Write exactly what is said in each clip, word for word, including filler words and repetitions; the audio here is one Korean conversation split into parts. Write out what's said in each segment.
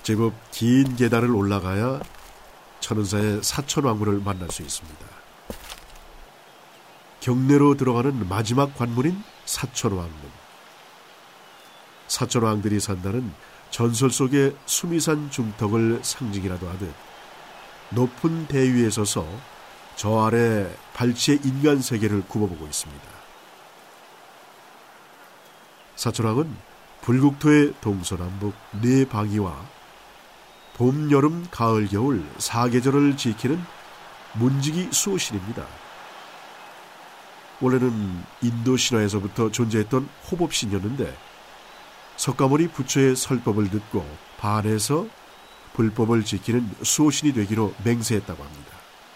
제법 긴 계단을 올라가야 천은사의 사천왕문을 만날 수 있습니다. 경내로 들어가는 마지막 관문인 사천왕문. 사천왕들이 산다는 전설 속의 수미산 중턱을 상징이라도 하듯 높은 대위에 서서 저 아래 발치의 인간 세계를 굽어보고 있습니다. 사천왕은 불국토의 동서남북 네 방위와 봄, 여름, 가을, 겨울 사계절을 지키는 문지기 수호신입니다. 원래는 인도 신화에서부터 존재했던 호법신이었는데 석가모니 부처의 설법을 듣고 반해서 불법을 지키는 수호신이 되기로 맹세했다고 합니다.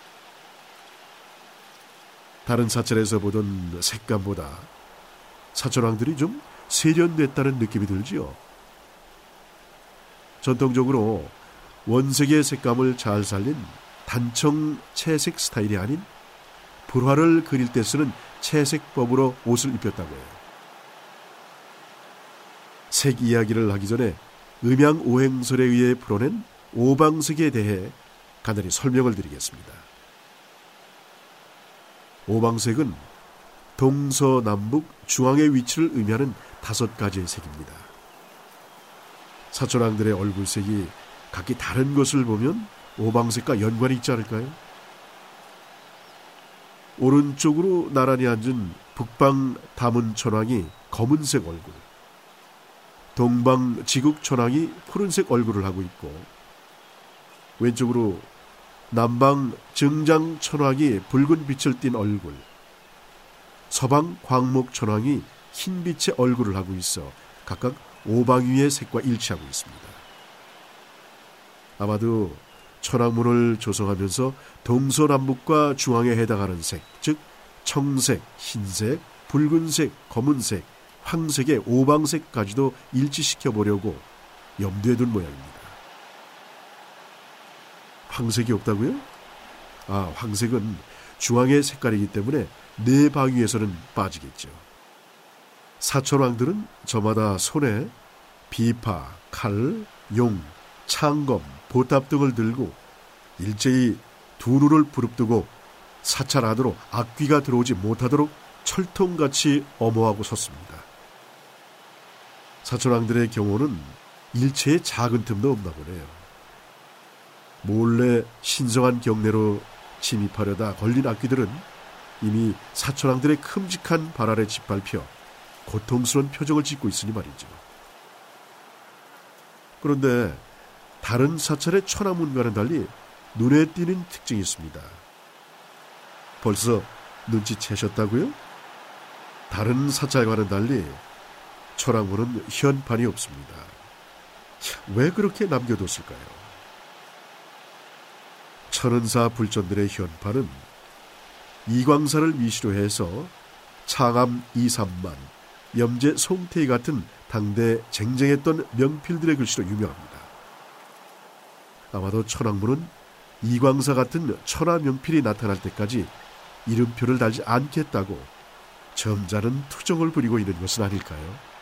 다른 사찰에서 보던 색감보다 사천왕들이 좀 세련됐다는 느낌이 들지요. 전통적으로 원색의 색감을 잘 살린 단청 채색 스타일이 아닌 불화를 그릴 때 쓰는 채색법으로 옷을 입혔다고 해요. 색 이야기를 하기 전에 음양오행설에 의해 풀어낸 오방색에 대해 간단히 설명을 드리겠습니다. 오방색은 동서남북 중앙의 위치를 의미하는 다섯 가지의 색입니다. 사천왕들의 얼굴색이 각기 다른 것을 보면 오방색과 연관이 있지 않을까요? 오른쪽으로 나란히 앉은 북방 다문천왕이 검은색 얼굴, 동방 지국천왕이 푸른색 얼굴을 하고 있고, 왼쪽으로 남방 증장천왕이 붉은 빛을 띤 얼굴, 서방 광목천왕이 흰 빛의 얼굴을 하고 있어 각각 오방위의 색과 일치하고 있습니다. 아마도 천왕문을 조성하면서 동서남북과 중앙에 해당하는 색, 즉 청색, 흰색, 붉은색, 검은색, 황색의 오방색까지도 일치시켜 보려고 염두에 둔 모양입니다. 황색이 없다고요? 아, 황색은 중앙의 색깔이기 때문에 네 방위에서는 빠지겠죠. 사천왕들은 저마다 손에 비파, 칼, 용, 창검, 보탑 등을 들고 일제히 두 눈을 부릅뜨고 사찰 안으로 악귀가 들어오지 못하도록 철통같이 엄호하고 섰습니다. 사천왕들의 경우는 일체의 작은 틈도 없나 보네요. 몰래 신성한 경내로 침입하려다 걸린 악귀들은 이미 사천왕들의 큼직한 발 아래 짓밟혀 고통스러운 표정을 짓고 있으니 말이죠. 그런데 다른 사찰의 천왕문과는 달리 눈에 띄는 특징이 있습니다. 벌써 눈치채셨다고요? 다른 사찰과는 달리 천왕문은 현판이 없습니다. 왜 그렇게 남겨뒀을까요? 천은사 불전들의 현판은 이광사를 미시로 해서 창암 이삼만, 염제 송태희 같은 당대 쟁쟁했던 명필들의 글씨로 유명합니다. 아마도 천왕문은 이광사 같은 천하 명필이 나타날 때까지 이름표를 달지 않겠다고 점잖은 투정을 부리고 있는 것은 아닐까요?